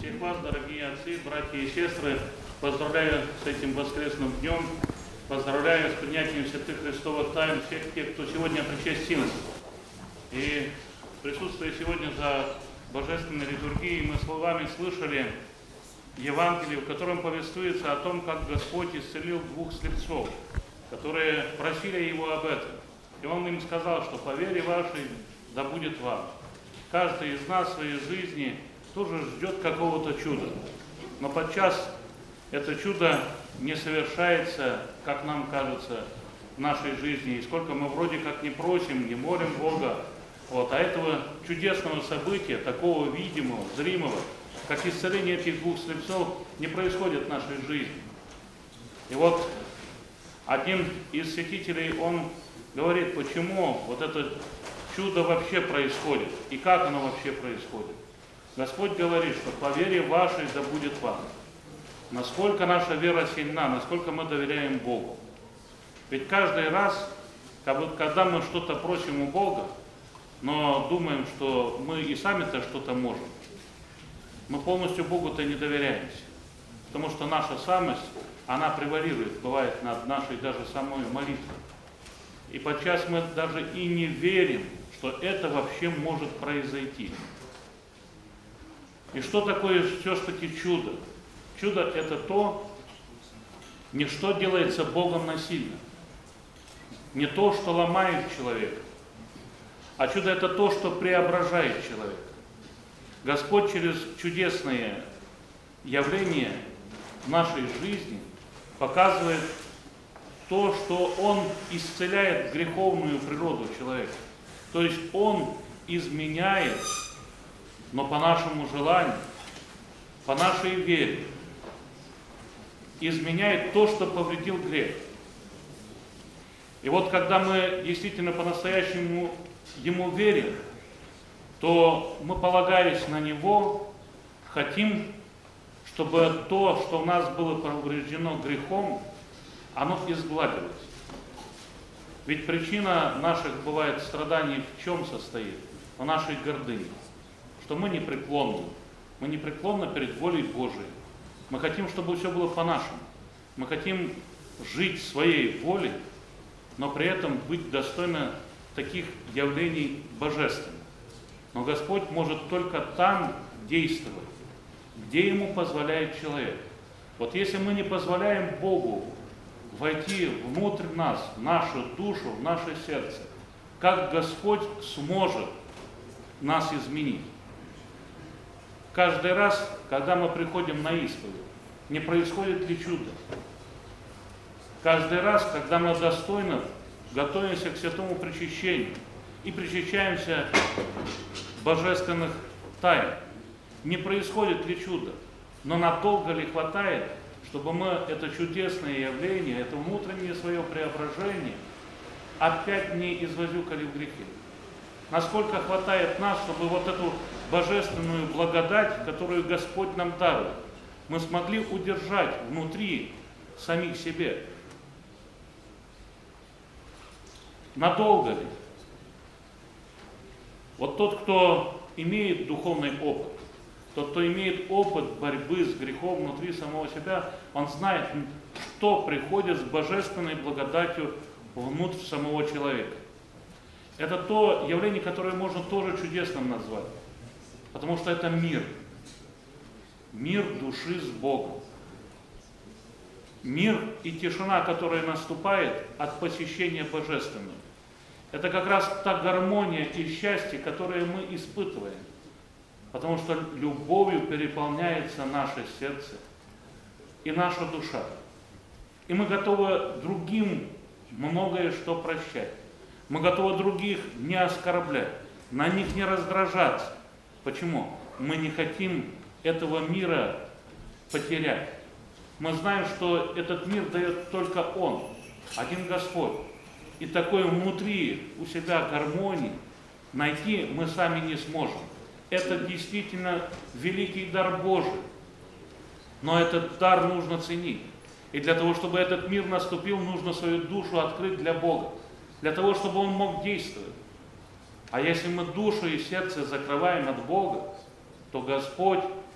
Всех вас, дорогие отцы, братья и сестры, поздравляю с этим воскресным днем, поздравляю с принятием святых Христовых тайн всех тех, кто сегодня причастился. И присутствуя сегодня за божественной литургией, мы словами слышали Евангелие, в котором повествуется о том, как Господь исцелил двух слепцов, которые просили Его об этом. И Он им сказал, что по вере вашей да будет вам. Каждый из нас в своей жизни тоже ждет какого-то чуда. Но подчас это чудо не совершается, как нам кажется, в нашей жизни. И сколько мы вроде как не просим, не молим Бога, а этого чудесного события, такого видимого, зримого, как исцеление этих двух слепцов, не происходит в нашей жизни. И вот один из святителей, он говорит, почему вот это чудо вообще происходит и как оно вообще происходит. Господь говорит, что по вере вашей да будет вам. Насколько наша вера сильна, насколько мы доверяем Богу. Ведь каждый раз, когда мы что-то просим у Бога, но думаем, что мы и сами-то что-то можем, мы полностью Богу-то не доверяемся. Потому что наша самость, она превалирует, бывает, над нашей даже самой молитвой. И подчас мы даже и не верим, что это вообще может произойти. И что такое все-таки чудо? Чудо – это то, не что делается Богом насильно, не то, что ломает человека, а чудо – это то, что преображает человека. Господь через чудесные явления в нашей жизни показывает то, что Он исцеляет греховную природу человека. То есть Он изменяет, но по нашему желанию, по нашей вере, изменяет то, что повредил грех. И вот когда мы действительно по-настоящему Ему верим, то мы, полагаясь на Него, хотим, чтобы то, что у нас было повреждено грехом, оно изгладилось. Ведь причина наших, бывает, страданий в чем состоит? В нашей гордыне. Что мы непреклонны. Мы непреклонны перед волей Божией. Мы хотим, чтобы все было по-нашему. Мы хотим жить своей волей, но при этом быть достойны таких явлений божественных. Но Господь может только там действовать, где Ему позволяет человек. Вот если мы не позволяем Богу войти внутрь нас, в нашу душу, в наше сердце, как Господь сможет нас изменить? Каждый раз, когда мы приходим на исповедь, не происходит ли чудо? Каждый раз, когда мы достойно готовимся к святому причащению и причащаемся божественных тайн, не происходит ли чудо? Но надолго ли хватает, чтобы мы это чудесное явление, это внутреннее свое преображение опять не извозюкали в грехе? Насколько хватает нас, чтобы вот эту божественную благодать, которую Господь нам дарует, мы смогли удержать внутри самих себе? Надолго ли? Вот тот, кто имеет духовный опыт, тот, кто имеет опыт борьбы с грехом внутри самого себя, он знает, что приходит с божественной благодатью внутрь самого человека. Это то явление, которое можно тоже чудесным назвать, потому что это мир. Мир души с Богом. Мир и тишина, которая наступает от посещения Божественного. Это как раз та гармония и счастье, которое мы испытываем. Потому что любовью переполняется наше сердце и наша душа. И мы готовы другим многое что прощать. Мы готовы других не оскорблять, на них не раздражаться. Почему? Мы не хотим этого мира потерять. Мы знаем, что этот мир дает только Он, один Господь. И такой внутри у себя гармонии найти мы сами не сможем. Это действительно великий дар Божий. Но этот дар нужно ценить. И для того, чтобы этот мир наступил, нужно свою душу открыть для Бога. Для того, чтобы Он мог действовать. А если мы душу и сердце закрываем от Бога, то Господь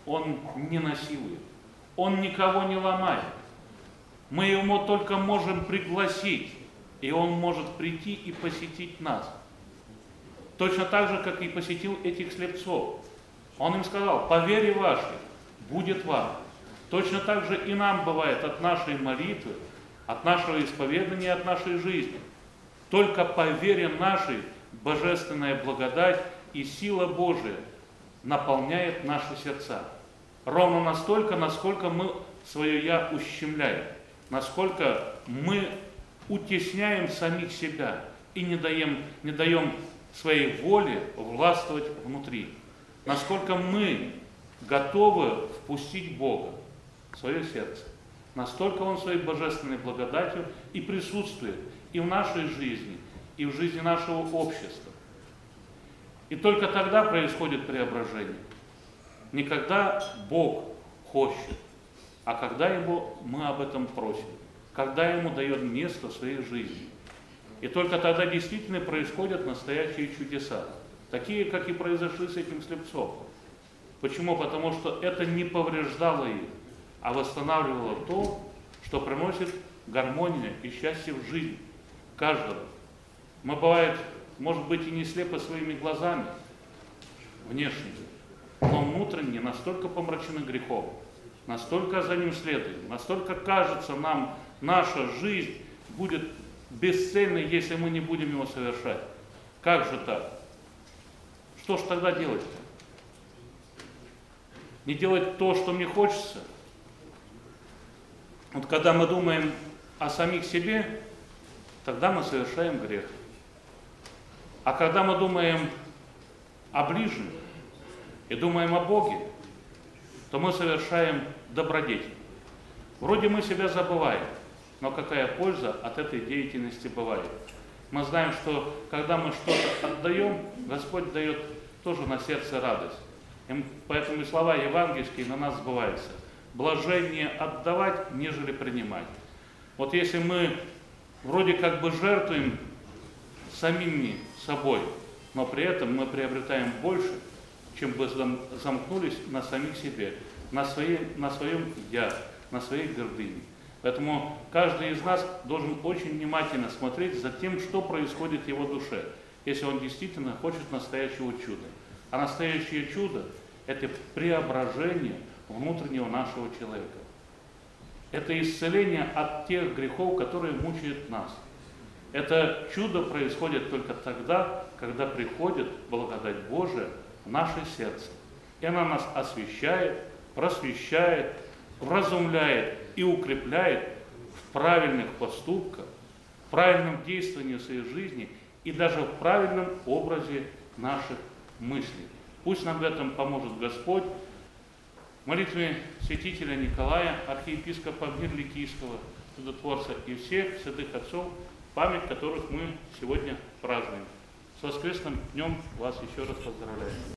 Он не насилует, Он никого не ломает. Мы Его только можем пригласить, и Он может прийти и посетить нас. Точно так же, как и посетил этих слепцов. Он им сказал: по вере вашей будет вам. Точно так же и нам бывает от нашей молитвы, от нашего исповедания, от нашей жизни. Только по вере нашей божественная благодать и сила Божия наполняет наши сердца. Ровно настолько, насколько мы свое «я» ущемляем, насколько мы утесняем самих себя и не даем своей воле властвовать внутри. Насколько мы готовы впустить Бога в свое сердце, настолько Он своей божественной благодатью и присутствует и в нашей жизни, и в жизни нашего общества. И только тогда происходит преображение. Не когда Бог хочет, а когда мы об этом просим, когда Ему дает место в своей жизни. И только тогда действительно происходят настоящие чудеса, такие, как и произошли с этим слепцом. Почему? Потому что это не повреждало их, а восстанавливало то, что приносит гармонию и счастье в жизнь каждого. Мы, бывает, может быть, и не слепы своими глазами, внешне, но внутренне настолько помрачены грехом, настолько за ним следуем, настолько кажется нам, наша жизнь будет бесцельной, если мы не будем его совершать. Как же так? Что ж тогда делать-то? Не делать то, что мне хочется? Вот когда мы думаем о самих себе, тогда мы совершаем грех. А когда мы думаем о ближнем и думаем о Боге, то мы совершаем добродетель. Вроде мы себя забываем, но какая польза от этой деятельности бывает? Мы знаем, что когда мы что-то отдаем, Господь дает тоже на сердце радость. И поэтому и слова евангельские на нас сбываются. Блаженнее отдавать, нежели принимать. Вот если мы вроде как бы жертвуем самими собой, но при этом мы приобретаем больше, чем бы замкнулись на самих себе, на своем «я», на своей гордыне. Поэтому каждый из нас должен очень внимательно смотреть за тем, что происходит в его душе, если он действительно хочет настоящего чуда. А настоящее чудо – это преображение внутреннего нашего человека. Это исцеление от тех грехов, которые мучают нас. Это чудо происходит только тогда, когда приходит благодать Божия в наше сердце. И она нас освящает, просвещает, вразумляет и укрепляет в правильных поступках, в правильном действовании в своей жизни и даже в правильном образе наших мыслей. Пусть нам в этом поможет Господь. В молитве святителя Николая, архиепископа Мирликийского, чудотворца и всех святых отцов, память которых мы сегодня празднуем. С воскресным днем вас еще раз поздравляю.